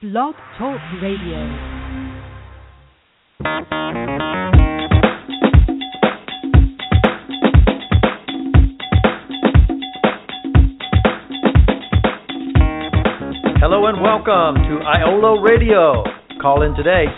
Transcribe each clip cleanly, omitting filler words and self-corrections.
Blog Talk Radio. Hello and welcome to IOLO Radio. Call in today,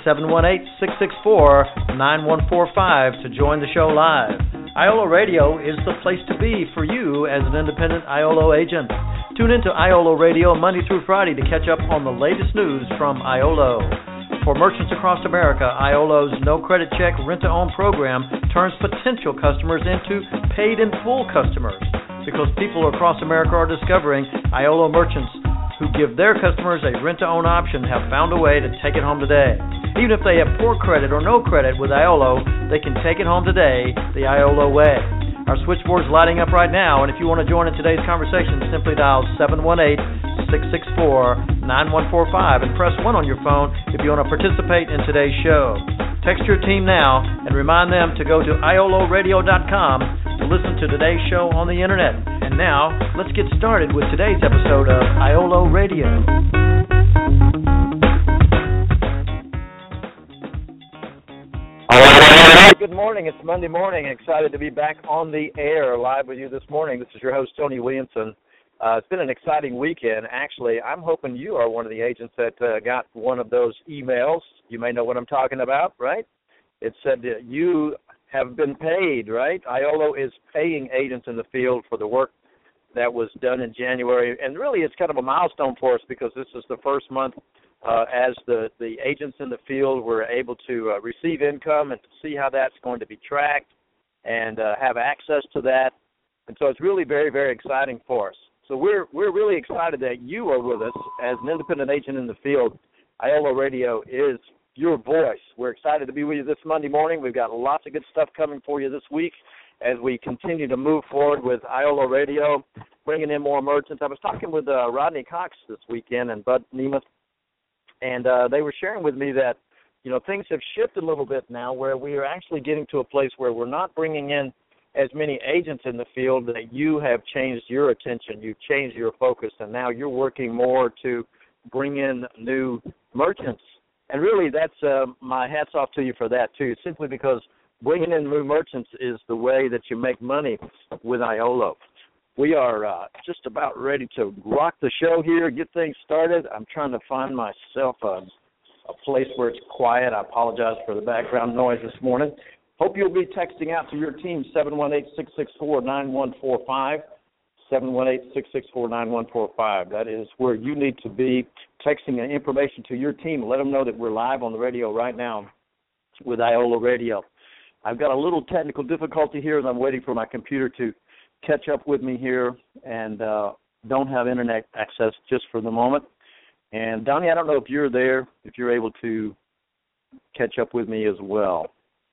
718-664-9145 to join the show live. IOLO Radio is the place to be for you as an independent IOLO agent. Tune in to IOLO Radio Monday through Friday to catch up on the latest news from IOLO. For merchants across America, IOLO's no credit check rent-to-own program turns potential customers into paid-in-full customers because people across America are discovering IOLO merchants who give their customers a rent-to-own option have found a way to take it home today. Even if they have poor credit or no credit with IOLO, they can take it home today the IOLO way. Our switchboard's lighting up right now, and if you want to join in today's conversation, simply dial 718-664-9145 and press 1 on your phone if you want to participate in today's show. Text your team now and remind them to go to ioloradio.com to listen to today's show on the internet. And now, let's get started with today's episode of IOLO Radio. Good morning. It's Monday morning. Excited to be back on the air live with you this morning. This is your host, Tony Williamson. It's been an exciting weekend. Actually, I'm hoping you are one of the agents that got one of those emails. You may know what I'm talking about, right? It said that you have been paid, right? IOLO is paying agents in the field for the work that was done in January. And really, it's kind of a milestone for us because this is the first month as the agents in the field were able to receive income and to see how that's going to be tracked and have access to that. And so it's really very, very exciting for us. So we're really excited that you are with us as an independent agent in the field. IOLO Radio is your voice. We're excited to be with you this Monday morning. We've got lots of good stuff coming for you this week as we continue to move forward with IOLO Radio, bringing in more merchants. I was talking with Rodney Cox this weekend and Bud Nemeth, and they were sharing with me that, you know, things have shifted a little bit now where we are actually getting to a place where we're not bringing in as many agents in the field, that you have changed your attention, you've changed your focus, and now you're working more to bring in new merchants. And really, that's my hats off to you for that, too, simply because bringing in new merchants is the way that you make money with IOLO. We are just about ready to rock the show here, get things started. I'm trying to find myself a place where it's quiet. I apologize for the background noise this morning. Hope you'll be texting out to your team, 718-664-9145, 718-664-9145. That is where you need to be texting information to your team. Let them know that we're live on the radio right now with IOLO Radio. I've got a little technical difficulty here, and I'm waiting for my computer to catch up with me here, and don't have Internet access just for the moment. And, Donnie, I don't know if you're there, if you're able to catch up with me as well.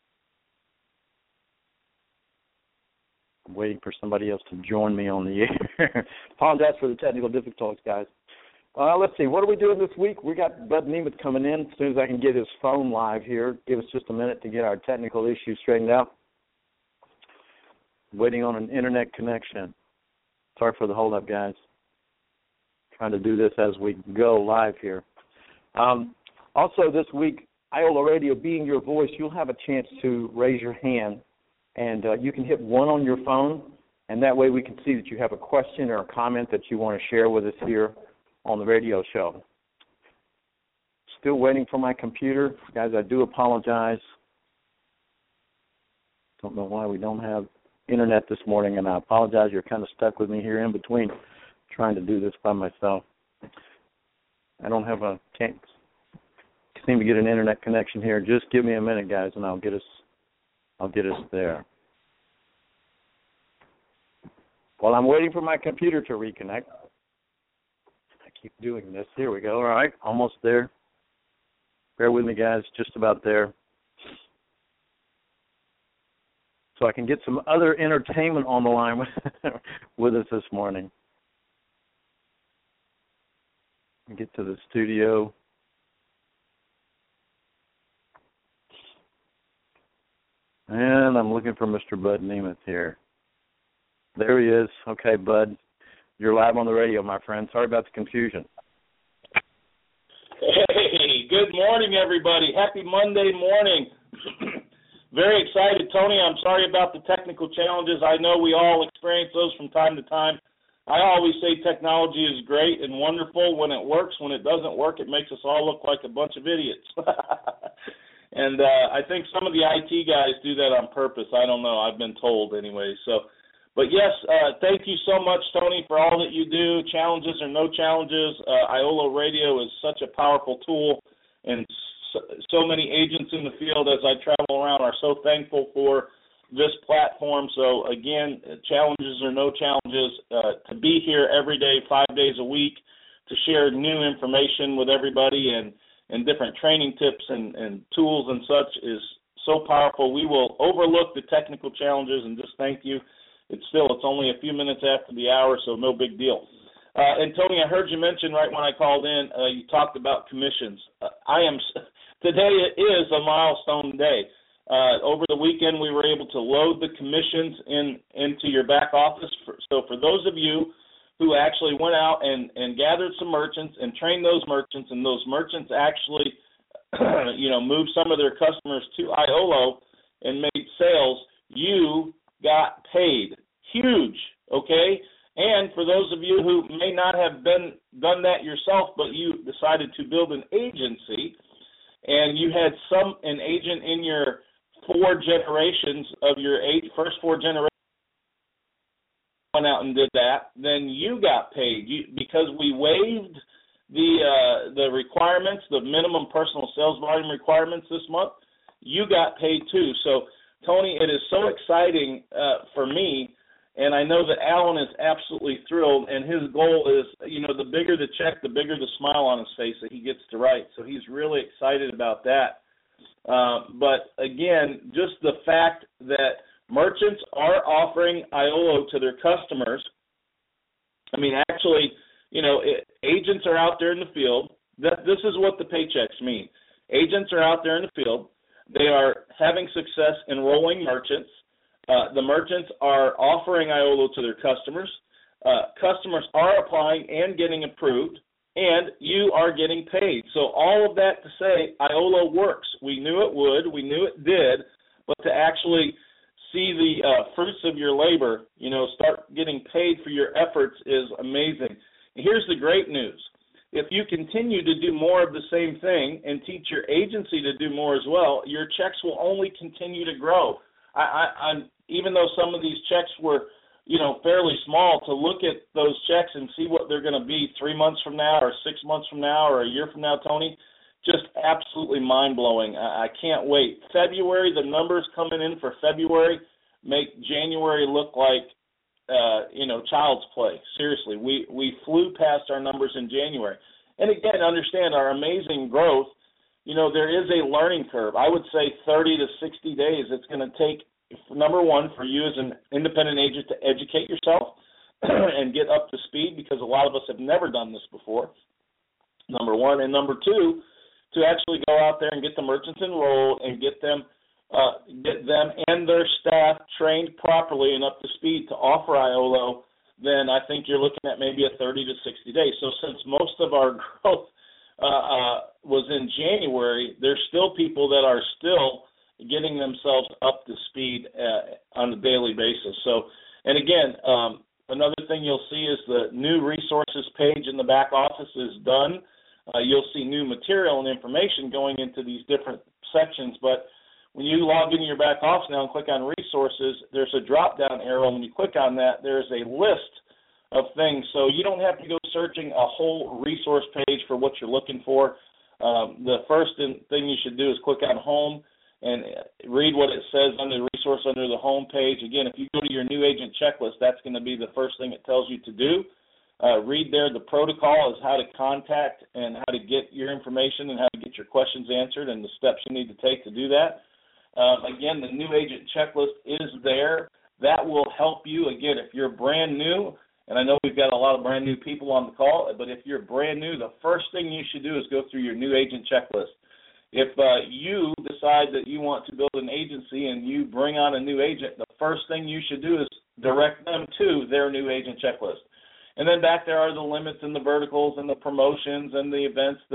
I'm waiting for somebody else to join me on the air. Apologize for the technical difficulties, guys. Let's see. What are we doing this week? We got Bud Nemeth coming in as soon as I can get his phone live here. Give us just a minute to get our technical issues straightened out. Waiting on an Internet connection. Sorry for the hold-up, guys. Trying to do this as we go live here. Also this week, IOLO Radio being your voice, you'll have a chance to raise your hand. And you can hit 1 on your phone, and that way we can see that you have a question or a comment that you want to share with us here on the radio show. Still waiting for my computer. Guys, I do apologize. Don't know why we don't have Internet this morning, and I apologize. You're kind of stuck with me here in between trying to do this by myself. I can't seem to get an Internet connection here. Just give me a minute, guys, and I'll get us there. While I'm waiting for my computer to reconnect, I keep doing this. Here we go. All right, almost there. Bear with me, guys, just about there. So I can get some other entertainment on the line with us this morning. Get to the studio. And I'm looking for Mr. Bud Nemeth here. There he is. Okay, Bud. You're live on the radio, my friend. Sorry about the confusion. Good morning, everybody. Happy Monday morning. Very excited, Tony. I'm sorry about the technical challenges. I know we all experience those from time to time. I always say technology is great and wonderful when it works. When it doesn't work, it makes us all look like a bunch of idiots. And I think some of the IT guys do that on purpose. I don't know. I've been told anyway. But yes, thank you so much, Tony, for all that you do. Challenges or no challenges, Iolo Radio is such a powerful tool, and so many agents in the field as I travel around are so thankful for this platform. So, again, challenges or no challenges, to be here every day, 5 days a week, to share new information with everybody and different training tips and tools and such is so powerful. We will overlook the technical challenges and just thank you. It's only a few minutes after the hour, so no big deal. And Tony, I heard you mention right when I called in, you talked about commissions. Today is a milestone day. Over the weekend, we were able to load the commissions into your back office. So for those of you who actually went out and gathered some merchants and trained those merchants, and those merchants actually, moved some of their customers to Iolo and made sales, you got paid. Huge, okay? And for those of you who may not have done that yourself, but you decided to build an agency, and you had an agent in your 4 generations of your first 4 generations went out and did that, then you got paid. Because we waived the requirements, the minimum personal sales volume requirements this month, you got paid too. So, Tony, it is so exciting for me, and I know that Alan is absolutely thrilled, and his goal is, the bigger the check, the bigger the smile on his face that he gets to write. So he's really excited about that. But, again, just the fact that merchants are offering Iolo to their customers. I mean, actually, agents are out there in the field. This is what the paychecks mean. Agents are out there in the field. They are having success enrolling merchants. The merchants are offering Iolo to their customers. Customers are applying and getting approved, and you are getting paid. So all of that to say, Iolo works. We knew it would. We knew it did. But to actually see the fruits of your labor, start getting paid for your efforts is amazing. And here's the great news. If you continue to do more of the same thing and teach your agency to do more as well, your checks will only continue to grow. Even though some of these checks were, fairly small, to look at those checks and see what they're going to be 3 months from now or 6 months from now or a year from now, Tony, just absolutely mind-blowing. I can't wait. February, the numbers coming in for February make January look like, child's play. Seriously, we flew past our numbers in January. And again, understand our amazing growth, there is a learning curve. I would say 30 to 60 days it's going to take, number one, for you as an independent agent to educate yourself and get up to speed, because a lot of us have never done this before, number one. And number two, to actually go out there and get the merchants enrolled and get them and their staff trained properly and up to speed to offer Iolo, then I think you're looking at maybe a 30 to 60 days. So since most of our growth was in January, there's still people that are still getting themselves up to speed on a daily basis. So, and again, another thing you'll see is the new resources page in the back office is done. You'll see new material and information going into these different sections, but when you log into your back office now and click on resources, there's a drop-down arrow. When you click on that, there's a list of things. So you don't have to go searching a whole resource page for what you're looking for. The first thing you should do is click on home and read what it says under the resource under the home page. Again, if you go to your new agent checklist, that's going to be the first thing it tells you to do. Read there the protocol is how to contact and how to get your information and how to get your questions answered and the steps you need to take to do that. Again, the new agent checklist is there. That will help you. Again, if you're brand new, and I know we've got a lot of brand new people on the call, but if you're brand new, the first thing you should do is go through your new agent checklist. If you decide that you want to build an agency and you bring on a new agent, the first thing you should do is direct them to their new agent checklist. And then back there are the limits and the verticals and the promotions and the events, the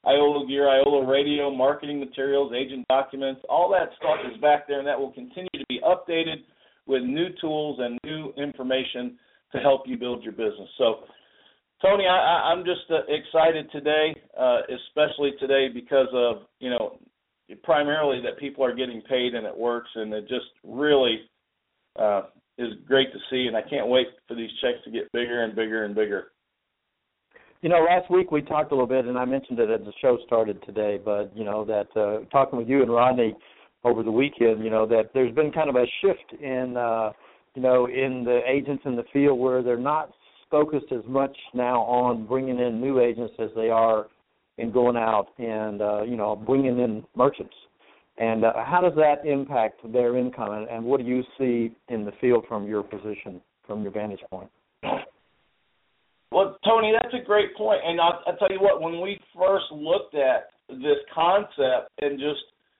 Iola gear, Iola radio, marketing materials, agent documents, all that stuff is back there, and that will continue to be updated with new tools and new information to help you build your business. So, Tony, I'm just excited today, especially today because of, primarily that people are getting paid and it works, and it just really is great to see, and I can't wait for these checks to get bigger and bigger and bigger. Last week we talked a little bit, and I mentioned it as the show started today, but, that talking with you and Rodney over the weekend, that there's been kind of a shift in, in the agents in the field where they're not focused as much now on bringing in new agents as they are in going out and, bringing in merchants. And how does that impact their income, and what do you see in the field from your position, from your vantage point? Well, Tony, that's a great point. And I'll tell you what, when we first looked at this concept and just,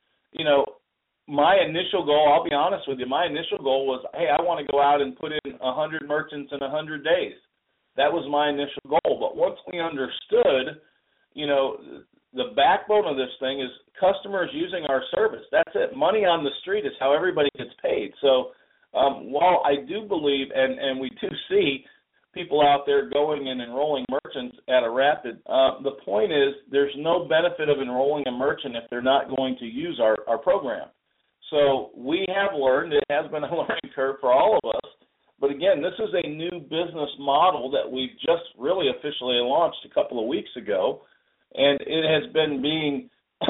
my initial goal, I'll be honest with you, my initial goal was, hey, I want to go out and put in 100 merchants in 100 days. That was my initial goal. But once we understood, the backbone of this thing is customers using our service. That's it. Money on the street is how everybody gets paid. So while I do believe, and we do see people out there going and enrolling merchants at a rapid, the point is there's no benefit of enrolling a merchant if they're not going to use our program. So we have learned, it has been a learning curve for all of us, but again, this is a new business model that we've just really officially launched a couple of weeks ago, and it has been being,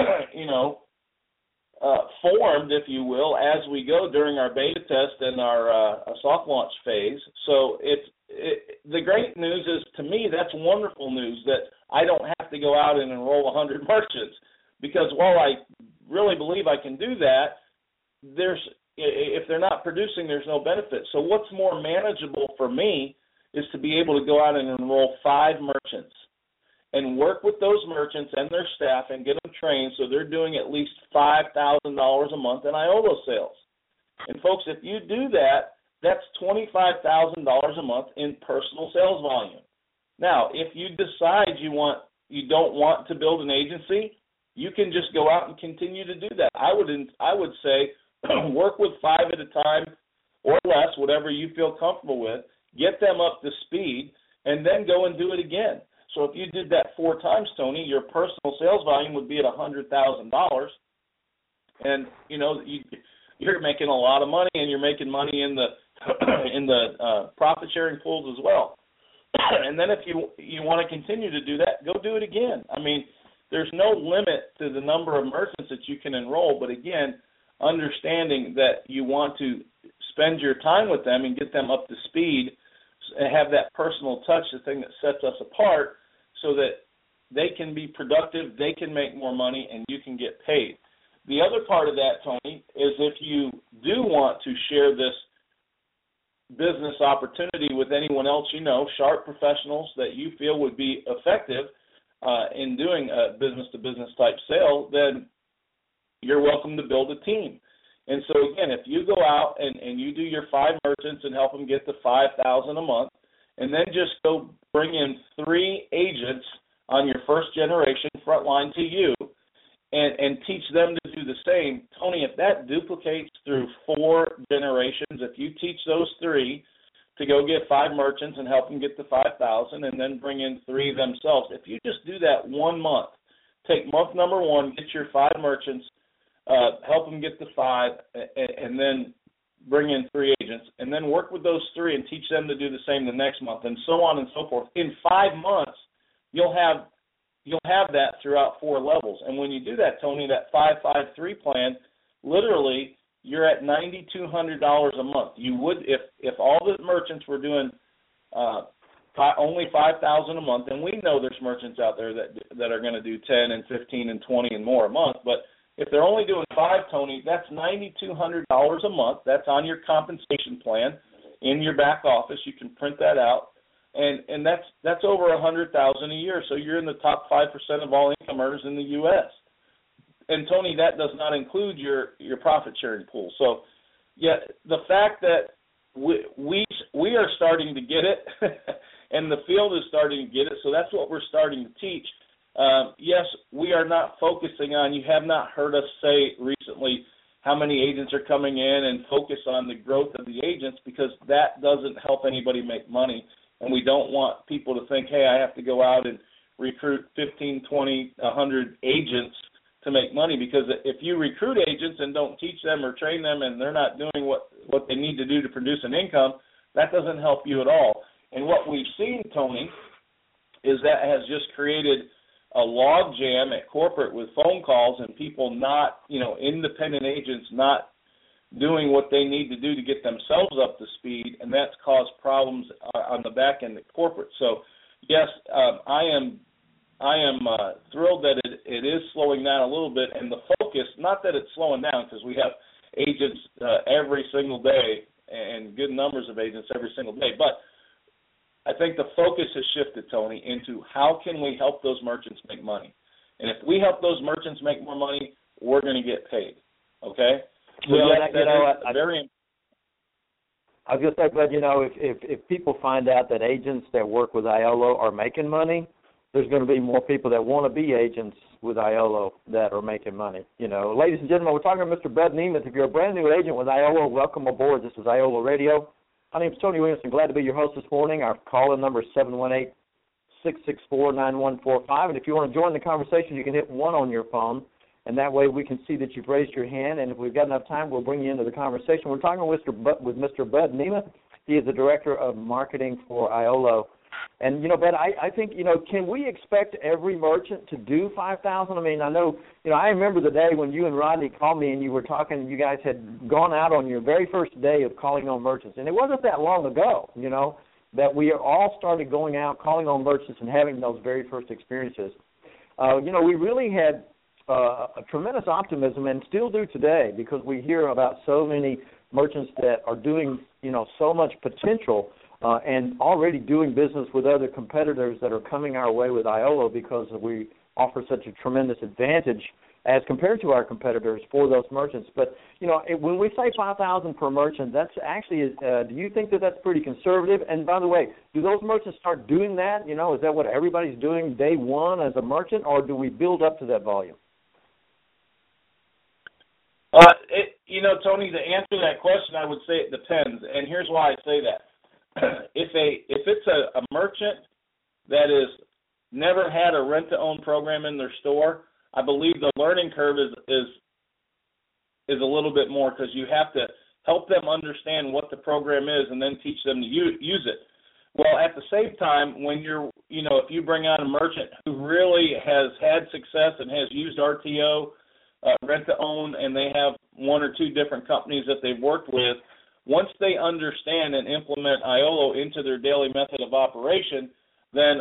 formed, if you will, as we go during our beta test and our soft launch phase. So the great news is, to me, that's wonderful news that I don't have to go out and enroll 100 merchants, because while I really believe I can do that, if they're not producing, there's no benefit. So what's more manageable for me is to be able to go out and enroll 5 merchants and work with those merchants and their staff and get them trained so they're doing at least $5,000 a month in Iola sales. And folks, if you do that, that's $25,000 a month in personal sales volume. Now, if you decide you don't want to build an agency, you can just go out and continue to do that. I would say work with 5 at a time or less, whatever you feel comfortable with, get them up to speed, and then go and do it again. So if you did that 4 times, Tony, your personal sales volume would be at $100,000, and you're making a lot of money, and you're making money in the profit sharing pools as well. And then if you want to continue to do that, go do it again. I mean, there's no limit to the number of merchants that you can enroll, but again, understanding that you want to spend your time with them and get them up to speed and have that personal touch, the thing that sets us apart, so that they can be productive, they can make more money, and you can get paid. The other part of that, Tony, is if you do want to share this business opportunity with anyone else sharp professionals that you feel would be effective in doing a business-to-business type sale, then you're welcome to build a team. And so, again, if you go out and you do your 5 merchants and help them get to $5,000 a month, and then just go bring in 3 agents on your first generation frontline to you and teach them to do the same, Tony, if that duplicates through 4 generations, if you teach those 3 to go get 5 merchants and help them get to 5,000 and then bring in 3 themselves, if you just do that 1 month, take month number 1, get your 5 merchants, help them get to 5, and then bring in 3 agents, and then work with those 3 and teach them to do the same the next month, and so on and so forth. In 5 months, you'll have that throughout 4 levels. And when you do that, Tony, that 5-5-3 plan, literally you're at $9,200 a month. You would, if all the merchants were doing only $5,000 a month, and we know there's merchants out there that are going to do 10 and 15 and 20 and more a month, but if they're only doing 5, Tony, that's $9,200 a month. That's on your compensation plan in your back office. You can print that out, and that's over $100,000 a year. So you're in the top 5% of all income earners in the U.S. And Tony, that does not include your profit sharing pool. So, yeah, the fact that we are starting to get it, and the field is starting to get it. So that's what we're starting to teach. yes, we are not focusing on, you have not heard us say recently how many agents are coming in and focus on the growth of the agents, because that doesn't help anybody make money. And we don't want people to think, hey, I have to go out and recruit 15, 20, 100 agents to make money, because if you recruit agents and don't teach them or train them and they're not doing what they need to do to produce an income, that doesn't help you at all. And what we've seen, Tony, is that has just created a log jam at corporate with phone calls and people not, independent agents not doing what they need to do to get themselves up to speed, and that's caused problems on the back end at corporate. So, yes, I am thrilled that it is slowing down a little bit, and the focus, not that it's slowing down, because we have agents every single day and good numbers of agents every single day, but I think the focus has shifted, Tony, into how can we help those merchants make money. And if we help those merchants make more money, we're going to get paid, okay? So well, yes, I was going to say, but, if people find out that agents that work with IOLO are making money, there's going to be more people that want to be agents with IOLO that are making money. Ladies and gentlemen, we're talking to Mr. Bud Nemeth. If you're a brand new agent with IOLO, welcome aboard. This is IOLO Radio. My name is Tony Williamson. Glad to be your host this morning. Our call-in number is 718-664-9145. And if you want to join the conversation, you can hit 1 on your phone, and that way we can see that you've raised your hand. And if we've got enough time, we'll bring you into the conversation. We're talking with Mr. Bud Nemeth. He is the Director of Marketing for IOLO. And, Bud, I think, can we expect every merchant to do 5,000? I mean, I know, I remember the day when you and Rodney called me and you were talking, you guys had gone out on your very first day of calling on merchants. And it wasn't that long ago, that we all started going out, calling on merchants and having those very first experiences. We really had a tremendous optimism, and still do today, because we hear about so many merchants that are doing, so much potential and already doing business with other competitors that are coming our way with IOLO, because we offer such a tremendous advantage as compared to our competitors for those merchants. But, when we say 5,000 per merchant, that's actually, do you think that that's pretty conservative? And by the way, do those merchants start doing that? Is that what everybody's doing day one as a merchant, or do we build up to that volume? Tony, to answer that question, I would say it depends, and here's why I say that. If it's a merchant that is never had a rent-to-own program in their store, I believe the learning curve is a little bit more, because you have to help them understand what the program is and then teach them to use it. Well, at the same time, when if you bring on a merchant who really has had success and has used RTO, rent-to-own, and they have 1 or 2 different companies that they've worked with, once they understand and implement IOLO into their daily method of operation, then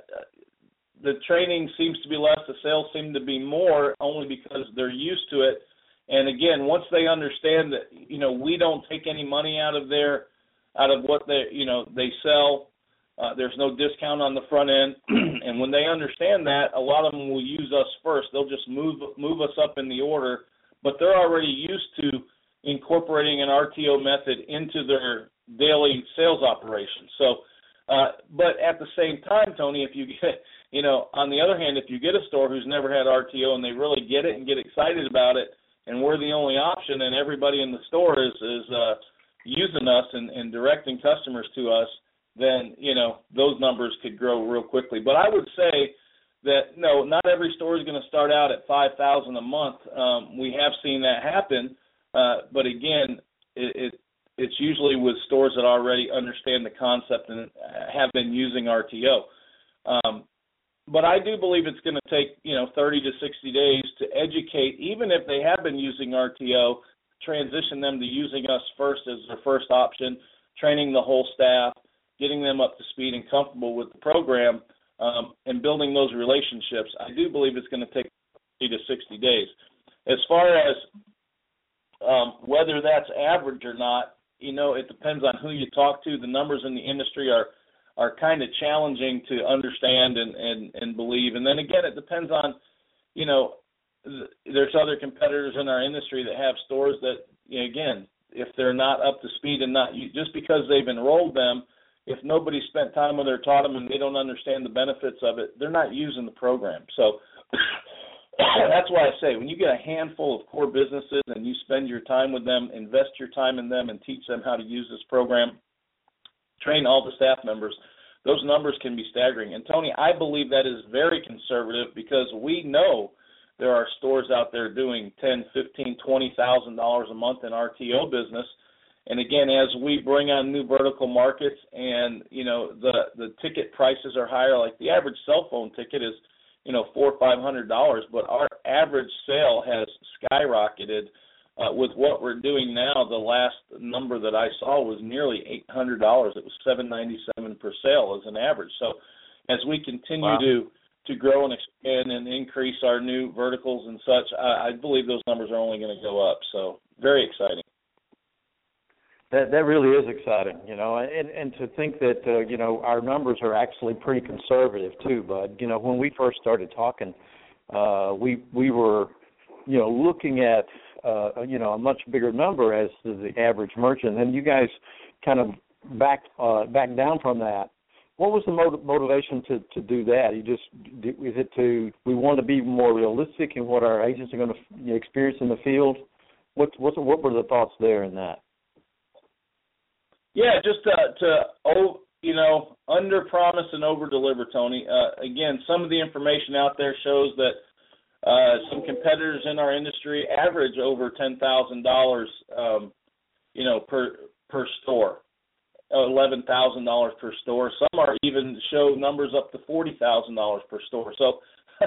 the training seems to be less, the sales seem to be more, only because they're used to it. And again, once they understand that, we don't take any money out of what they sell, there's no discount on the front end. And when they understand that, a lot of them will use us first. They'll just move us up in the order, but they're already used to incorporating an RTO method into their daily sales operation. So, but at the same time, Tony, if you get, on the other hand, if you get a store who's never had RTO and they really get it and get excited about it, and we're the only option, and everybody in the store is using us and directing customers to us, then, those numbers could grow real quickly. But I would say that, no, not every store is going to start out at $5,000 a month. We have seen that happen. But again, it's usually with stores that already understand the concept and have been using RTO. But I do believe it's going to take, 30 to 60 days to educate, even if they have been using RTO, transition them to using us first as their first option, training the whole staff, getting them up to speed and comfortable with the program, and building those relationships. I do believe it's going to take 30 to 60 days. As far as whether that's average or not, it depends on who you talk to. The numbers in the industry are kind of challenging to understand and believe. And then again, it depends on, there's other competitors in our industry that have stores that, again, if they're not up to speed and not just because they've enrolled them, if nobody spent time with them or taught them and they don't understand the benefits of it, they're not using the program. So that's why I say when you get a handful of core businesses and you spend your time with them, invest your time in them and teach them how to use this program, train all the staff members, those numbers can be staggering. And, Tony, I believe that is very conservative because we know there are stores out there doing $10,000, $15,000, $20,000 a month in RTO business. And, again, as we bring on new vertical markets and, the ticket prices are higher, like the average cell phone ticket is, $400 or $500, but our average sale has skyrocketed with what we're doing now. The last number that I saw was nearly $800. It was $797 per sale as an average. So as we continue to grow and expand and increase our new verticals and such, I believe those numbers are only going to go up. So very exciting. That really is exciting, and to think that, our numbers are actually pretty conservative too, Bud. When we first started talking, we were, looking at, a much bigger number as the average merchant, and you guys kind of backed down from that. What was the motivation to do that? Is it we want to be more realistic in what our agents are going to experience in the field? What were the thoughts there in that? Yeah, just to under promise and over deliver, Tony. Again, some of the information out there shows that some competitors in our industry average over $10,000, per store, $11,000 per store. Some are even show numbers up to $40,000 per store. So,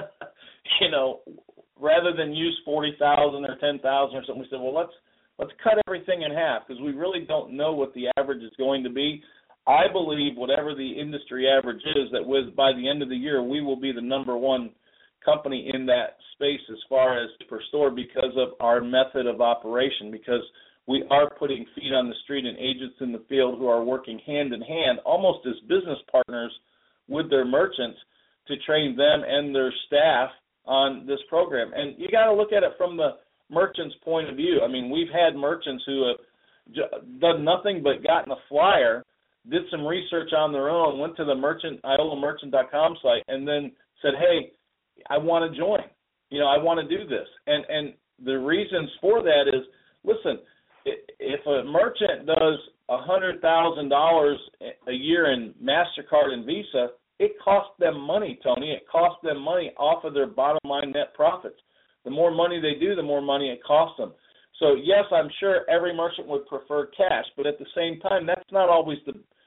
rather than use $40,000 or $10,000 or something, we said, well, let's cut everything in half because we really don't know what the average is going to be. I believe whatever the industry average is, that by the end of the year, we will be the number one company in that space as far as per store because of our method of operation, because we are putting feet on the street and agents in the field who are working hand in hand, almost as business partners with their merchants to train them and their staff on this program. And you got to look at it from the merchant's point of view. I mean, we've had merchants who have done nothing but gotten a flyer, did some research on their own, went to the iolamerchant.com site, and then said, hey, I want to join. I want to do this. And the reasons for that is, listen, if a merchant does $100,000 a year in MasterCard and Visa, it costs them money, Tony. It costs them money off of their bottom line net profits. The more money they do, the more money it costs them. So, yes, I'm sure every merchant would prefer cash, but at the same time, that's not always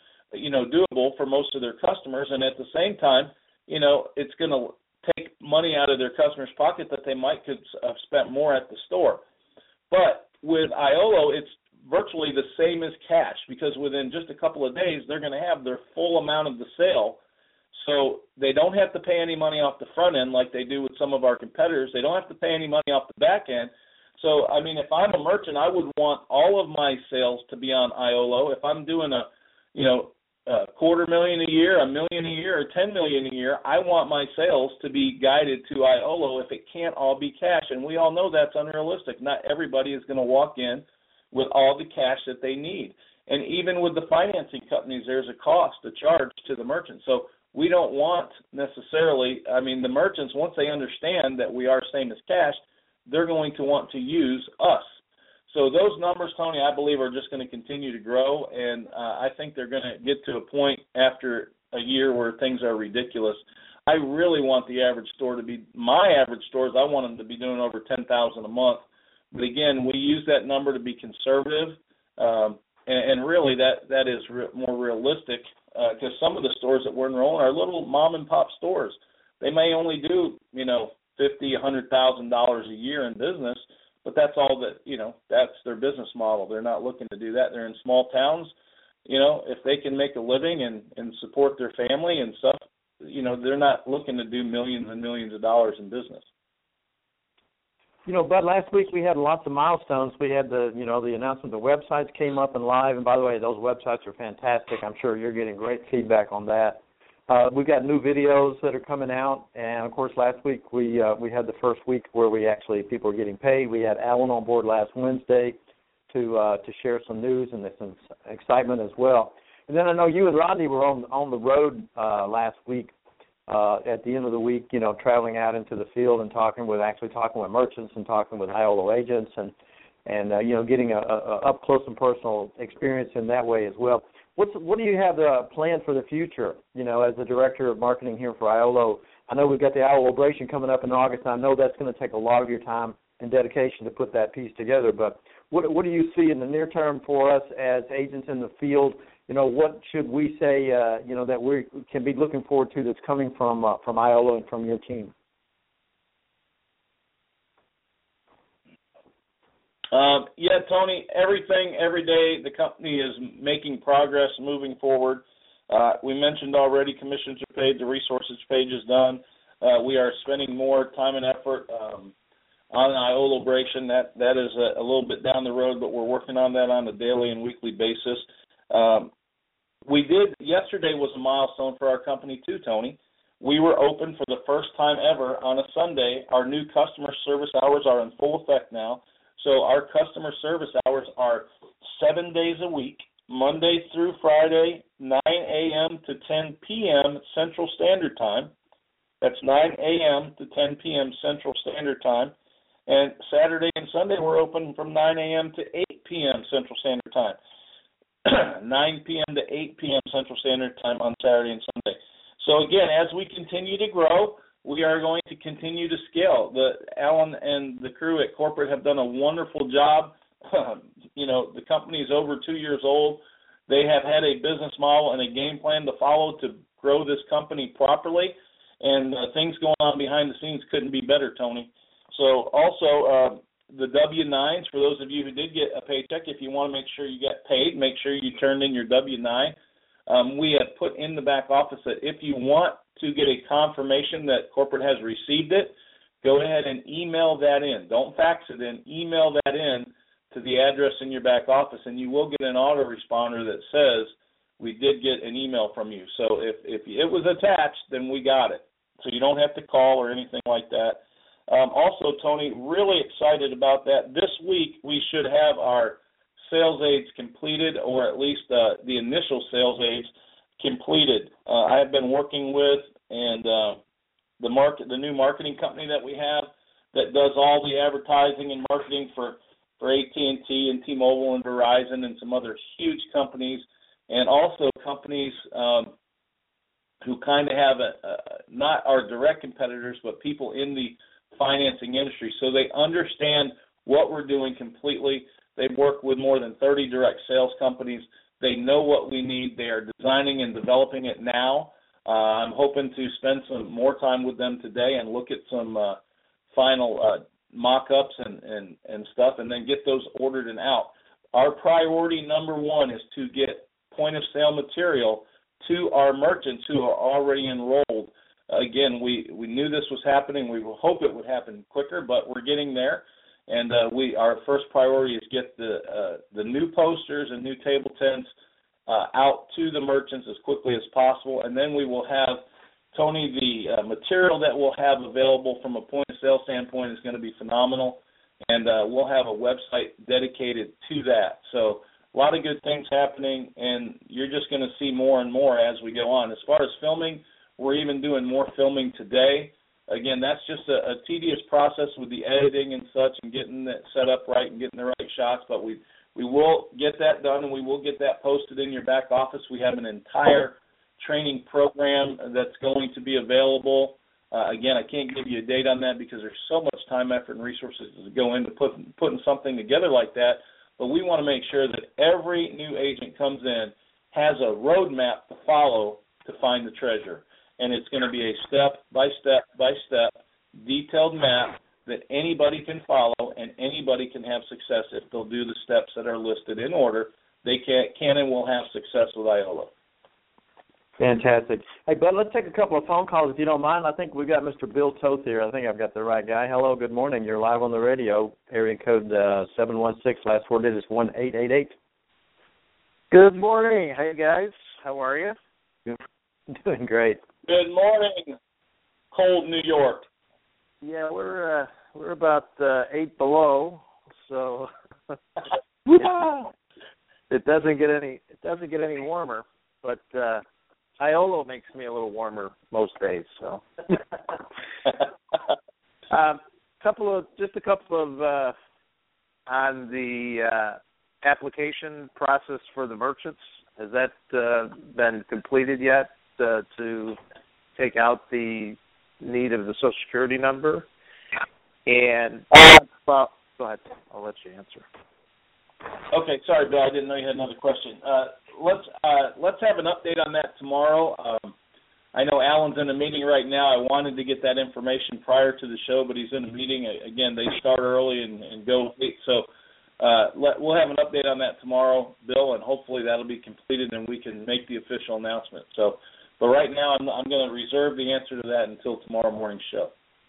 doable for most of their customers. And at the same time, it's going to take money out of their customers' pocket that they could have spent more at the store. But with IOLO, it's virtually the same as cash because within just a couple of days, they're going to have their full amount of the sale. So they don't have to pay any money off the front end like they do with some of our competitors. They don't have to pay any money off the back end. So, I mean, if I'm a merchant, I would want all of my sales to be on IOLO. If I'm doing a $250,000 a year, $1 million a year, or $10 million a year, I want my sales to be guided to IOLO if it can't all be cash. And we all know that's unrealistic. Not everybody is going to walk in with all the cash that they need. And even with the financing companies, there's a cost, a charge to the merchant. So we don't want necessarily, the merchants, once they understand that we are same as cash, they're going to want to use us. So those numbers, Tony, I believe are just going to continue to grow, and I think they're going to get to a point after a year where things are ridiculous. I really want the average store to be, my average stores, I want them to be doing over $10,000 a month. But again, we use that number to be conservative, and really that is more realistic because some of the stores that we're enrolling are little mom and pop stores. They may only do, $50,000, $100,000 a year in business, but that's all that, that's their business model. They're not looking to do that. They're in small towns. If they can make a living and support their family and stuff, they're not looking to do millions and millions of dollars in business. Bud, last week we had lots of milestones. We had the announcement, the websites came up and live, and by the way, those websites are fantastic. I'm sure you're getting great feedback on that. We've got new videos that are coming out, and of course, last week we had the first week where people were getting paid. We had Alan on board last Wednesday to share some news and some excitement as well. And then I know you and Rodney were on the road last week. At the end of the week, traveling out into the field and talking with merchants and talking with IOLO agents and getting a up close and personal experience in that way as well. What do you have planned for the future? As the director of marketing here for IOLO, I know we've got the IOLObration coming up in August. And I know that's going to take a lot of your time and dedication to put that piece together. But what do you see in the near term for us as agents in the field? What should we say, that we can be looking forward to that's coming from IOLO and from your team? Tony, everything, every day, the company is making progress, moving forward. We mentioned already commissions are paid, the resources page is done. We are spending more time and effort on IOLObration. That is a little bit down the road, but we're working on that on a daily and weekly basis. Yesterday was a milestone for our company too, Tony. We were open for the first time ever on a Sunday. Our new customer service hours are in full effect now. So our customer service hours are 7 days a week, Monday through Friday, 9 a.m. to 10 p.m. Central Standard Time. That's 9 a.m. to 10 p.m. Central Standard Time. And Saturday and Sunday we're open from 9 a.m. to 8 p.m. Central Standard Time. 9 p.m. to 8 p.m. Central Standard Time on Saturday and Sunday. So, again, as we continue to grow, we are going to continue to scale. Alan and the crew at corporate have done a wonderful job. The company is over 2 years old. They have had a business model and a game plan to follow to grow this company properly, and things going on behind the scenes couldn't be better, Tony. So, also, the W-9s, for those of you who did get a paycheck, if you want to make sure you get paid, make sure you turned in your W-9. We have put in the back office that if you want to get a confirmation that corporate has received it, go ahead and email that in. Don't fax it in. Email that in to the address in your back office, and you will get an autoresponder that says we did get an email from you. So if it was attached, then we got it. So you don't have to call or anything like that. Also, Tony, really excited about that. This week we should have our sales aids completed, or at least the initial sales aids completed. I have been working with the new marketing company that we have that does all the advertising and marketing for AT&T and T-Mobile and Verizon and some other huge companies, and also companies who kind of have not our direct competitors, but people in the financing industry. So they understand what we're doing completely. They've worked with more than 30 direct sales companies. They know what we need. They are designing and developing it now. I'm hoping to spend some more time with them today and look at some final mock-ups and stuff, and then get those ordered and out. Our priority number one is to get point-of-sale material to our merchants who are already enrolled. Again, we knew this was happening. We will hope it would happen quicker, but we're getting there. And our first priority is get the new posters and new table tents out to the merchants as quickly as possible. And then we will have, Tony, the material that we'll have available from a point-of-sale standpoint is going to be phenomenal. And we'll have a website dedicated to that. So a lot of good things happening, and you're just going to see more and more as we go on. As far as filming, we're even doing more filming today. Again, that's just a tedious process with the editing and such and getting that set up right and getting the right shots, but we will get that done, and we will get that posted in your back office. We have an entire training program that's going to be available. Again, I can't give you a date on that because there's so much time, effort, and resources to go into putting something together like that, but we want to make sure that every new agent comes in has a roadmap to follow to find the treasure. And it's going to be a step-by-step detailed map that anybody can follow and anybody can have success if they'll do the steps that are listed in order. They can and will have success with IOLO. Fantastic. Hey, Bud, let's take a couple of phone calls if you don't mind. I think we've got Mr. Bill Toth here. I think I've got the right guy. Hello, good morning. You're live on the radio. Area code 716, last four digits 1888. Good morning. Hey, guys. How are you? Doing great. Good morning, cold New York. Yeah, we're about 8 below, so it doesn't get any warmer. but Iolo makes me a little warmer most days. So, a couple of on the application process for the merchants. Has that been completed yet to take out the need of the Social Security number? And well, go ahead. I'll let you answer. Okay, sorry, Bill. I didn't know you had another question. Let's have an update on that tomorrow. I know Alan's in a meeting right now. I wanted to get that information prior to the show, but he's in a meeting. Again, they start early and go late. So we'll have an update on that tomorrow, Bill, and hopefully that'll be completed and we can make the official announcement. So, but right now I'm going to reserve the answer to that until tomorrow morning's show.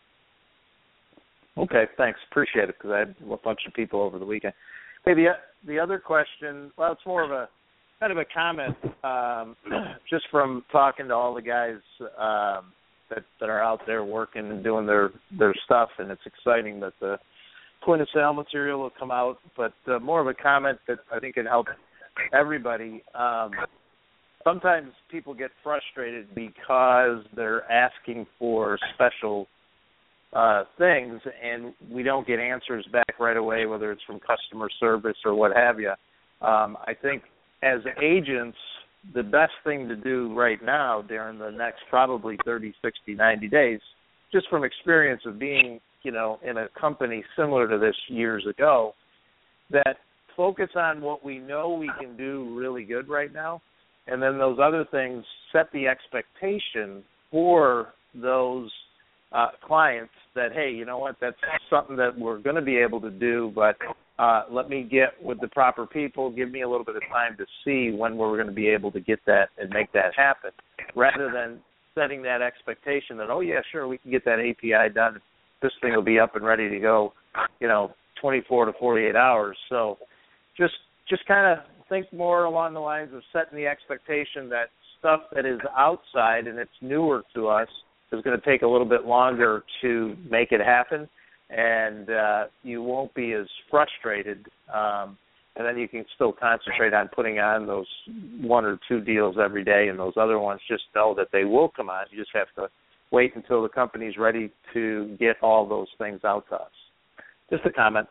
Okay, thanks. Appreciate it, because I had a bunch of people over the weekend. Hey, the other question, well, it's more of a kind of a comment, just from talking to all the guys that are out there working and doing their stuff, and it's exciting that the point-of-sale material will come out, but more of a comment that I think can help everybody. Sometimes people get frustrated because they're asking for special things, and we don't get answers back right away, whether it's from customer service or what have you. I think as agents, the best thing to do right now during the next probably 30, 60, 90 days, just from experience of being, in a company similar to this years ago, that focus on what we know we can do really good right now, and then those other things, set the expectation for those clients that, hey, you know what, that's something that we're going to be able to do, but let me get with the proper people, give me a little bit of time to see when we're going to be able to get that and make that happen, rather than setting that expectation that, oh, yeah, sure, we can get that API done. This thing will be up and ready to go, 24 to 48 hours. So just kind of think more along the lines of setting the expectation that stuff that is outside and it's newer to us is going to take a little bit longer to make it happen, and you won't be as frustrated, and then you can still concentrate on putting on those 1 or 2 deals every day, and those other ones just know that they will come on. You just have to wait until the company's ready to get all those things out to us. Just a comment.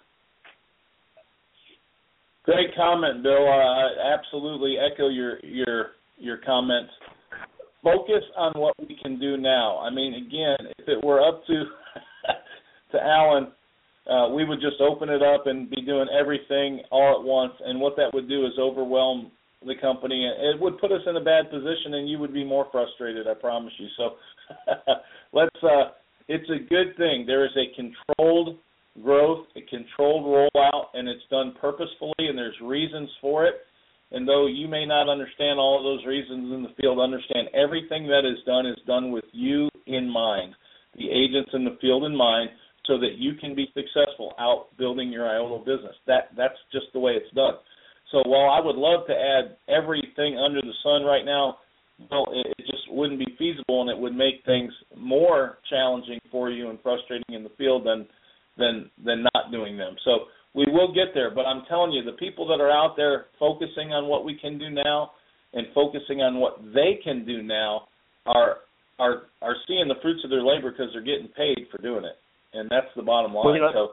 Great comment, Bill. I absolutely echo your comments. Focus on what we can do now. I mean, again, if it were up to Alan, we would just open it up and be doing everything all at once, and what that would do is overwhelm the company. It would put us in a bad position, and you would be more frustrated, I promise you. So it's a good thing. There is a controlled growth, a controlled rollout, and it's done purposefully, and there's reasons for it. And though you may not understand all of those reasons in the field, understand everything that is done with you in mind, the agents in the field in mind, so that you can be successful out building your Iolo business. That's just the way it's done. So while I would love to add everything under the sun right now, well, it just wouldn't be feasible, and it would make things more challenging for you and frustrating in the field than not doing them. So we will get there, but I'm telling you, the people that are out there focusing on what we can do now and focusing on what they can do now are seeing the fruits of their labor because they're getting paid for doing it, and that's the bottom line. So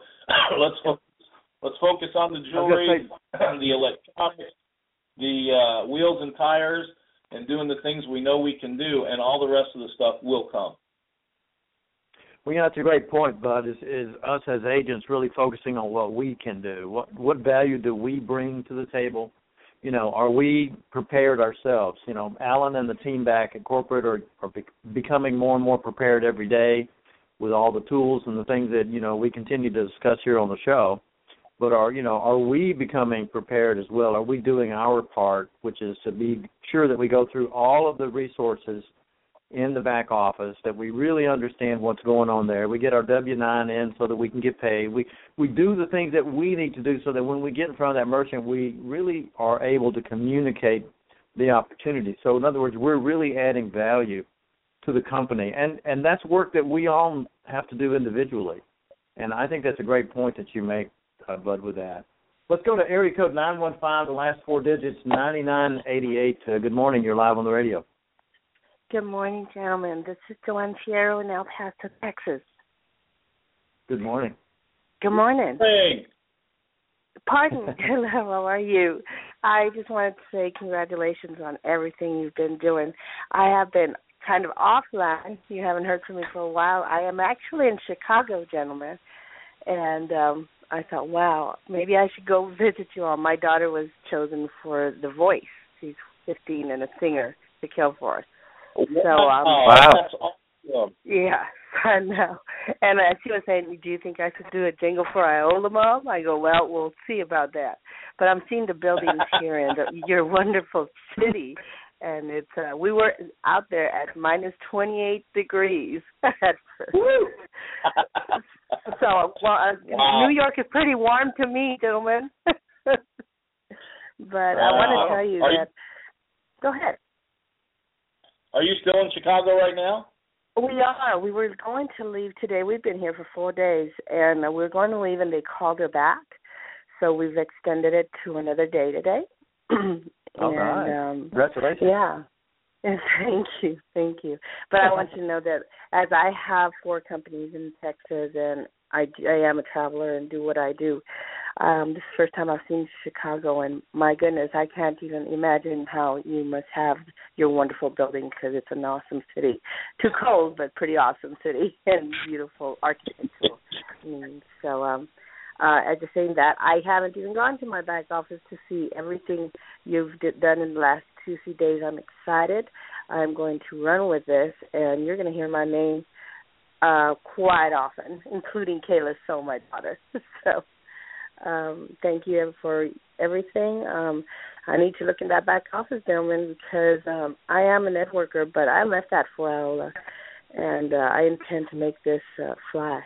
let's focus on the jewelry, the electronics, the wheels and tires, and doing the things we know we can do, and all the rest of the stuff will come. Well, that's a great point, Bud, is us as agents really focusing on what we can do. What value do we bring to the table? Are we prepared ourselves? Alan and the team back at corporate are becoming more and more prepared every day with all the tools and the things that, we continue to discuss here on the show. But are we becoming prepared as well? Are we doing our part, which is to be sure that we go through all of the resources in the back office, that we really understand what's going on there. We get our W-9 in so that we can get paid. We do the things that we need to do so that when we get in front of that merchant, we really are able to communicate the opportunity. So in other words, we're really adding value to the company. And that's work that we all have to do individually. And I think that's a great point that you make, Bud, with that. Let's go to area code 915, the last four digits, 9988. Good morning. You're live on the radio. Good morning, gentlemen. This is Joanne Fierro in El Paso, Texas. Good morning. Good morning. Hey. Pardon. Hello, how are you? I just wanted to say congratulations on everything you've been doing. I have been kind of offline. You haven't heard from me for a while. I am actually in Chicago, gentlemen, and I thought, wow, maybe I should go visit you all. My daughter was chosen for The Voice. She's 15 and a singer to kill for us. So, wow. That's awesome. Yeah, I know. And she was saying, do you think I should do a jingle for Iola, Mom? I go, well, we'll see about that. But I'm seeing the buildings here in your wonderful city. And it's we were out there at minus 28 degrees at first. So, wow. New York is pretty warm to me, gentlemen. But I want to tell you that. Go ahead. Are you still in Chicago right now? We are. We were going to leave today. We've been here for 4 days, and we were going to leave, and they called her back. So we've extended it to another day today. All right. Congratulations. Yeah. Thank you. But I want you to know that as I have 4 companies in Texas, and I am a traveler and do what I do, this is the first time I've seen Chicago, and my goodness, I can't even imagine how you must have your wonderful building because it's an awesome city. Too cold, but pretty awesome city and beautiful architectural. So I just saying that I haven't even gone to my back office to see everything you've done in the last 2-3 days. I'm excited. I'm going to run with this, and you're going to hear my name quite often, including Kayla So, my daughter. So thank you for everything. I need to look in that back office, gentlemen, because I am a networker, but I left that for Iola, and I intend to make this fly.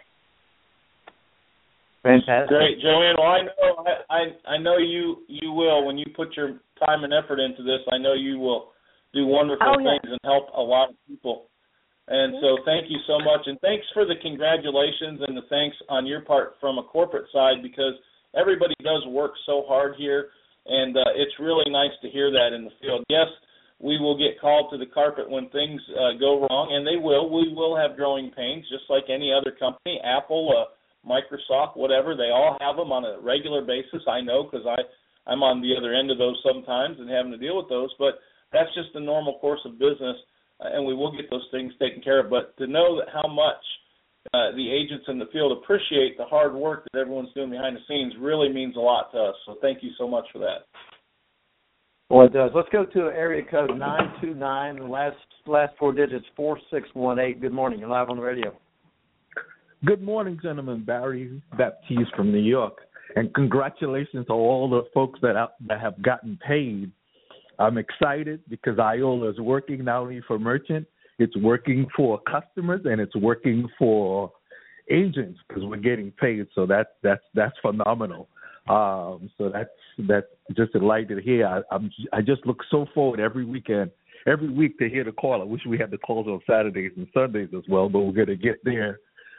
Fantastic. Great, Joanne. Well, I know you will. When you put your time and effort into this, I know you will do wonderful things and help a lot of people. And so thank you so much. And thanks for the congratulations and the thanks on your part from a corporate side, because everybody does work so hard here, and it's really nice to hear that in the field. Yes, we will get called to the carpet when things go wrong, and they will. We will have growing pains, just like any other company, Apple, Microsoft, whatever. They all have them on a regular basis. I know because I'm on the other end of those sometimes and having to deal with those, but that's just the normal course of business, and we will get those things taken care of. But to know that how much the agents in the field appreciate the hard work that everyone's doing behind the scenes really means a lot to us. So thank you so much for that. Well, it does. Let's go to area code 929, the last 4 digits, 4618. Good morning. You're live on the radio. Good morning, gentlemen. Barry Baptiste from New York. And congratulations to all the folks that have gotten paid. I'm excited because Iola is working not only for merchant, it's working for customers, and it's working for agents because we're getting paid. So that's phenomenal. So that's just delighted to hear. I just look so forward every week to hear the call. I wish we had the calls on Saturdays and Sundays as well, but we're going to get there.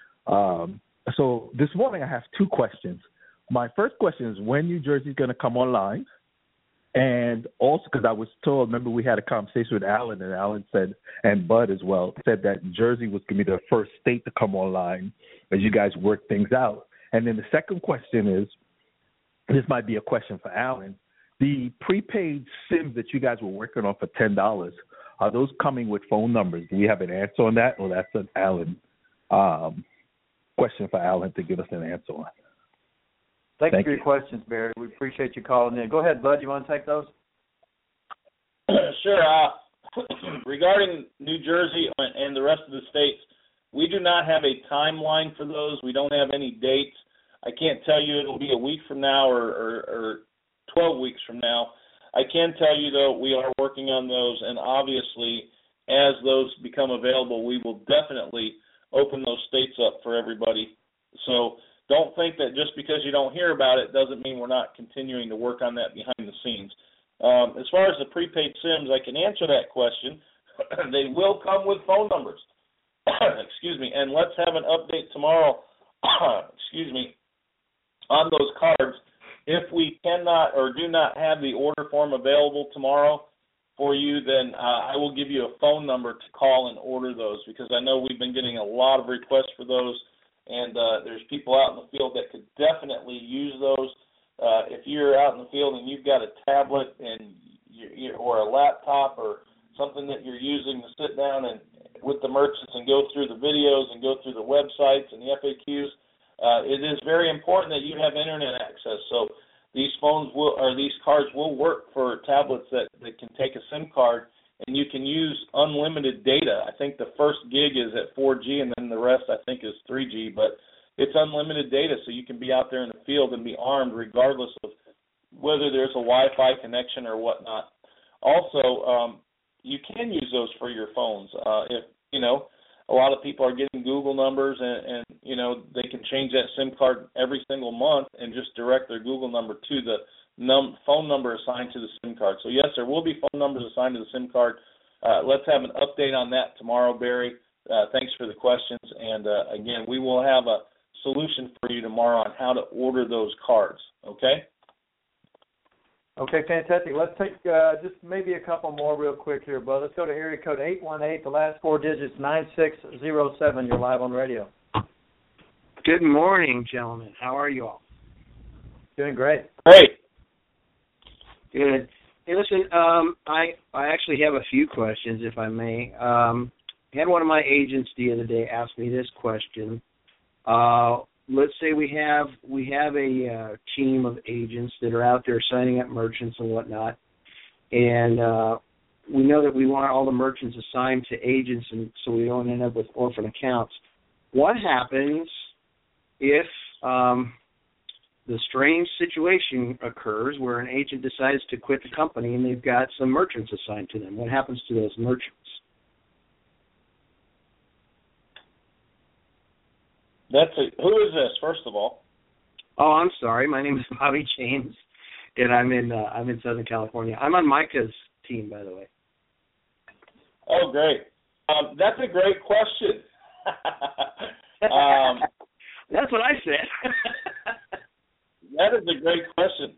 So this morning I have 2 questions. My first question is when New Jersey is going to come online, and also because I was told, remember we had a conversation with Alan, and Alan said, and Bud as well, said that Jersey was going to be the first state to come online as you guys work things out. And then the second question is, this might be a question for Alan, the prepaid SIMs that you guys were working on for $10, are those coming with phone numbers? Do we have an answer on that, or that's an Alan question for Alan to give us an answer on? Thank you for your questions, Barry. We appreciate you calling in. Go ahead, Bud. You want to take those? Sure. Regarding New Jersey and the rest of the states, we do not have a timeline for those. We don't have any dates. I can't tell you it'll be a week from now or 12 weeks from now. I can tell you, though, we are working on those, and obviously as those become available, we will definitely open those states up for everybody. So don't think that just because you don't hear about it doesn't mean we're not continuing to work on that behind the scenes. As far as the prepaid SIMs, I can answer that question. They will come with phone numbers. Excuse me. And let's have an update tomorrow, excuse me, on those cards. If we cannot or do not have the order form available tomorrow for you, then I will give you a phone number to call and order those, because I know we've been getting a lot of requests for those, and there's people out in the field that could definitely use those. If you're out in the field and you've got a tablet and or a laptop or something that you're using to sit down and with the merchants and go through the videos and go through the websites and the FAQs, it is very important that you have internet access. So these these cards will work for tablets that can take a SIM card, and you can use unlimited data. I think the first gig is at 4G, and then the rest I think is 3G, but it's unlimited data, so you can be out there in the field and be armed regardless of whether there's a Wi-Fi connection or whatnot. Also, you can use those for your phones. If a lot of people are getting Google numbers, and they can change that SIM card every single month and just direct their Google number to the phone number assigned to the SIM card. So yes, there will be phone numbers assigned to the SIM card. Let's have an update on that tomorrow, Barry. Thanks for the questions, and again, we will have a solution for you tomorrow on how to order those cards. Okay? Okay, fantastic. Let's take just maybe a couple more real quick here, bud. Let's go to area code 818, the last four digits, 9607. You're live on radio. Good morning, gentlemen. How are you all? Doing great. Great. Good. Hey, listen, I actually have a few questions, if I may. I had one of my agents the other day ask me this question. Let's say we have a team of agents that are out there signing up merchants and whatnot, and we know that we want all the merchants assigned to agents, and so we don't end up with orphan accounts. What happens if the strange situation occurs where an agent decides to quit the company and they've got some merchants assigned to them? What happens to those merchants? Who is this, first of all? Oh, I'm sorry. My name is Bobby James, and I'm in Southern California. I'm on Micah's team, by the way. Oh, great. That's a great question. That's what I said. That is a great question.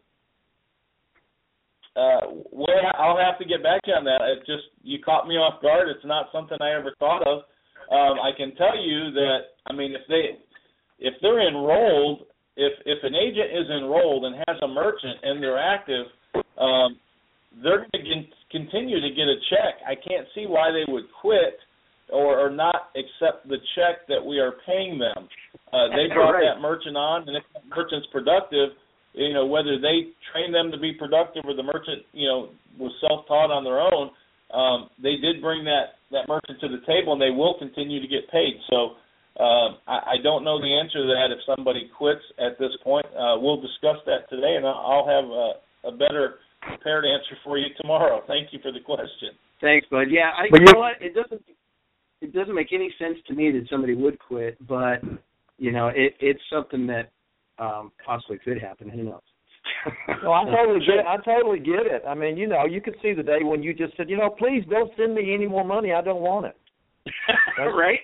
Well, I'll have to get back to you on that. You caught me off guard. It's not something I ever thought of. I can tell you that, if they're enrolled, if an agent is enrolled and has a merchant and they're active, they're going to continue to get a check. I can't see why they would quit or not accept the check that we are paying them. They brought that merchant on, and if that merchant's productive, whether they train them to be productive or the merchant, was self-taught on their own, they did bring that merchant to the table, and they will continue to get paid. So I don't know the answer to that if somebody quits at this point. We'll discuss that today, and I'll have a better prepared answer for you tomorrow. Thank you for the question. Thanks, bud. Yeah, you know what? It doesn't make any sense to me that somebody would quit, but it's something that possibly could happen. Who knows? Well, I totally get it. I mean, you could see the day when you just said, please don't send me any more money. I don't want it. Right?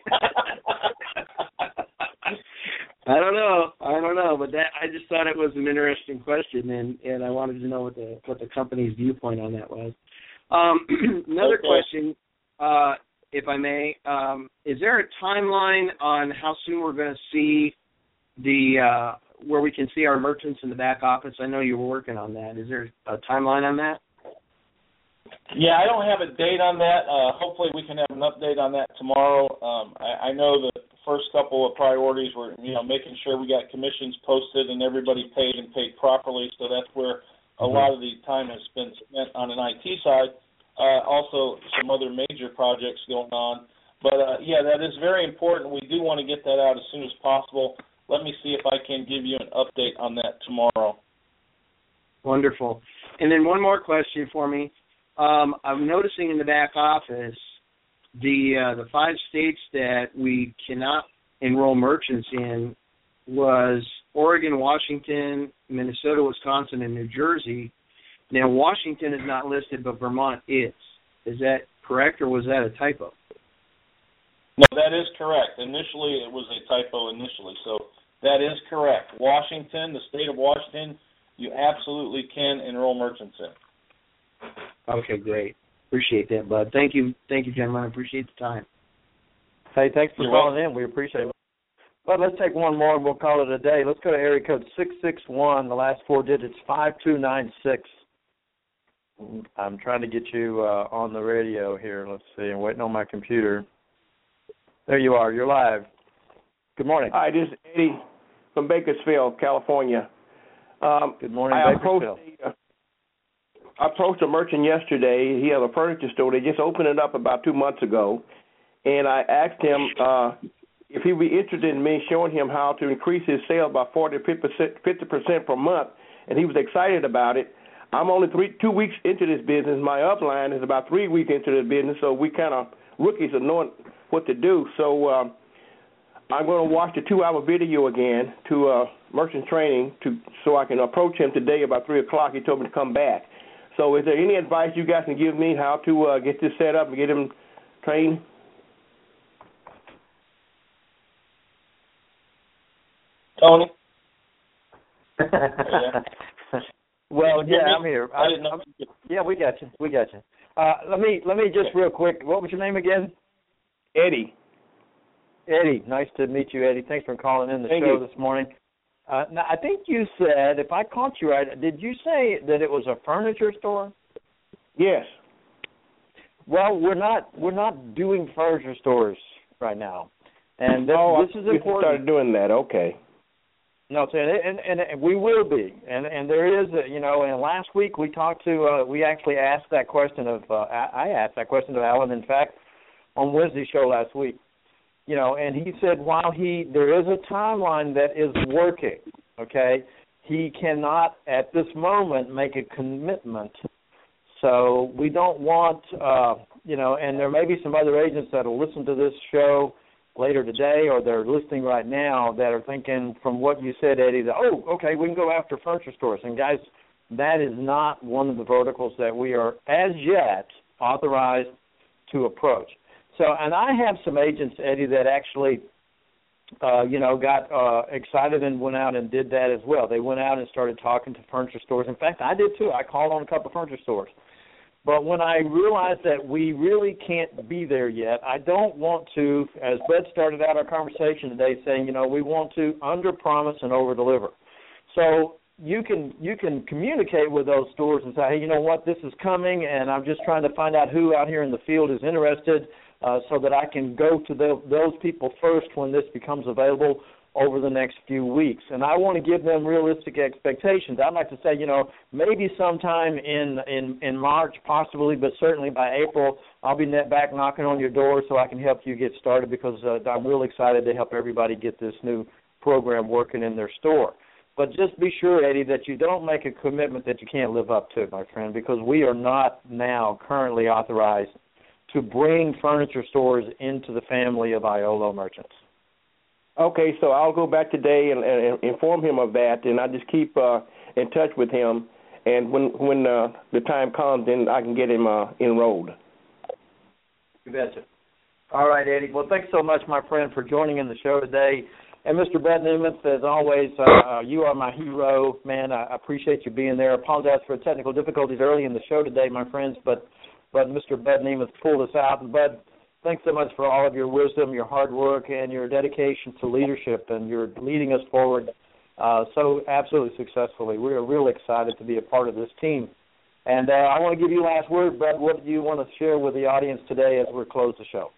I don't know, but I just thought it was an interesting question, and I wanted to know what the company's viewpoint on that was. Another question, if I may, is there a timeline on how soon we're going to see where we can see our merchants in the back office? I know you were working on that. Is there a timeline on that? Yeah, I don't have a date on that. Hopefully we can have an update on that tomorrow. I know the first couple of priorities were, making sure we got commissions posted and everybody paid and paid properly, so that's where a lot of the time has been spent on an IT side. Also some other major projects going on. But, that is very important. We do want to get that out as soon as possible. Let me see if I can give you an update on that tomorrow. Wonderful. And then one more question for me. I'm noticing in the back office the 5 states that we cannot enroll merchants in was Oregon, Washington, Minnesota, Wisconsin, and New Jersey. Now, Washington is not listed, but Vermont is. Is that correct, or was that a typo? No, that is correct. Initially, it was a typo initially, so that is correct. Washington, the state of Washington, you absolutely can enroll merchants in. Okay, great. Appreciate that, Bud. Thank you, gentlemen. I appreciate the time. Hey, thanks for calling in. We appreciate it. But let's take one more and we'll call it a day. Let's go to area code 661, the last 4 digits, 5296. I'm trying to get you on the radio here. Let's see. I'm waiting on my computer. There you are. You're live. Good morning. Hi, this is Eddie from Bakersfield, California. Good morning, Bakersfield. I approached a merchant yesterday. He has a furniture store. They just opened it up about 2 months ago. And I asked him if he'd be interested in me showing him how to increase his sales by 40 to 50% per month, and he was excited about it. I'm only 2 weeks into this business. My upline is about 3 weeks into the business, so we kind of rookies of knowing what to do. So I'm going to watch the 2-hour video again to merchant training so I can approach him today about 3 o'clock. He told me to come back. So is there any advice you guys can give me how to get this set up and get him trained? Tony? Well, yeah, I'm here. I didn't know. Yeah, we got you. Let me just real quick. What was your name again? Eddie. Eddie, nice to meet you, Eddie. Thanks for calling in the Thank show you. this morning. Now, I think you said, if I caught you right, did you say that it was a furniture store? Yes. Well, we're not doing furniture stores right now, and this is important. We started doing that. Okay. No, and we will be, and there is, and last week we talked to, we actually asked that question of, I asked that question of Alan, in fact, on Wednesday's show last week, and he said while there is a timeline that is working, okay, he cannot at this moment make a commitment, so we don't want, and there may be some other agents that will listen to this show later today, or they're listening right now that are thinking from what you said, Eddie, that, okay, we can go after furniture stores. And, guys, that is not one of the verticals that we are as yet authorized to approach. So, and I have some agents, Eddie, that actually, got excited and went out and did that as well. They went out and started talking to furniture stores. In fact, I did too. I called on a couple of furniture stores. But when I realized that we really can't be there yet, I don't want to, as Bud started out our conversation today saying, we want to under-promise and over-deliver. So you can communicate with those stores and say, hey, you know what, this is coming, and I'm just trying to find out who out here in the field is interested so that I can go to those people first when this becomes available over the next few weeks. And I want to give them realistic expectations. I'd like to say, maybe sometime in March possibly, but certainly by April, I'll be back knocking on your door so I can help you get started because I'm really excited to help everybody get this new program working in their store. But just be sure, Eddie, that you don't make a commitment that you can't live up to, my friend, because we are not now currently authorized to bring furniture stores into the family of IOLO merchants. Okay, so I'll go back today and inform him of that, and I just keep in touch with him. And when the time comes, then I can get him enrolled. You betcha. All right, Eddie. Well, thanks so much, my friend, for joining in the show today. And Mr. Bud Nemeth, as always, you are my hero, man. I appreciate you being there. I apologize for technical difficulties early in the show today, my friends, but Mr. Bud Nemeth pulled us out. And Bud, thanks so much for all of your wisdom, your hard work, and your dedication to leadership, and you're leading us forward so absolutely successfully. We are really excited to be a part of this team. And I want to give you last word, Bud. What do you want to share with the audience today as we close the show?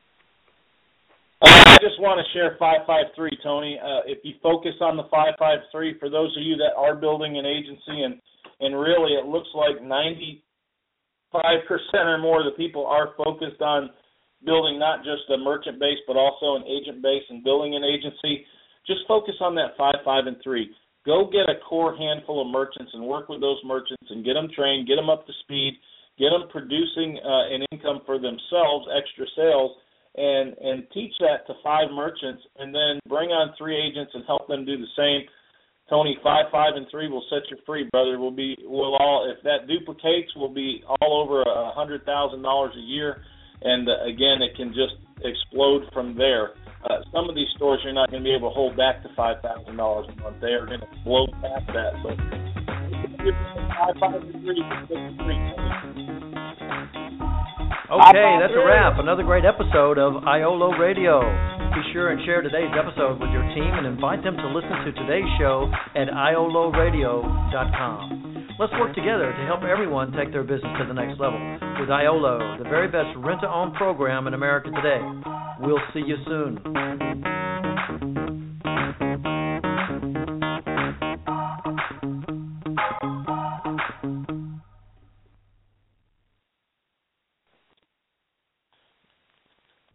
I just want to share 553, Tony. If you focus on the 553, for those of you that are building an agency, and really it looks like 95% or more of the people are focused on building not just a merchant base but also an agent base and building an agency, just focus on that 5, 5, and 3. Go get a core handful of merchants and work with those merchants and get them trained, get them up to speed, get them producing an income for themselves, extra sales, and teach that to 5 merchants, and then bring on 3 agents and help them do the same. Tony, 5, 5, and 3 will set you free, brother. We'll all, if that duplicates, we'll be all over $100,000 a year, and again, it can just explode from there. Some of these stores you're not going to be able to hold back to $5,000 a month. They are going to blow past that. But Okay, that's a wrap. Another great episode of IOLO Radio. Be sure and share today's episode with your team and invite them to listen to today's show at ioloradio.com. Let's work together to help everyone take their business to the next level with IOLO, the very best rent-to-own program in America today. We'll see you soon.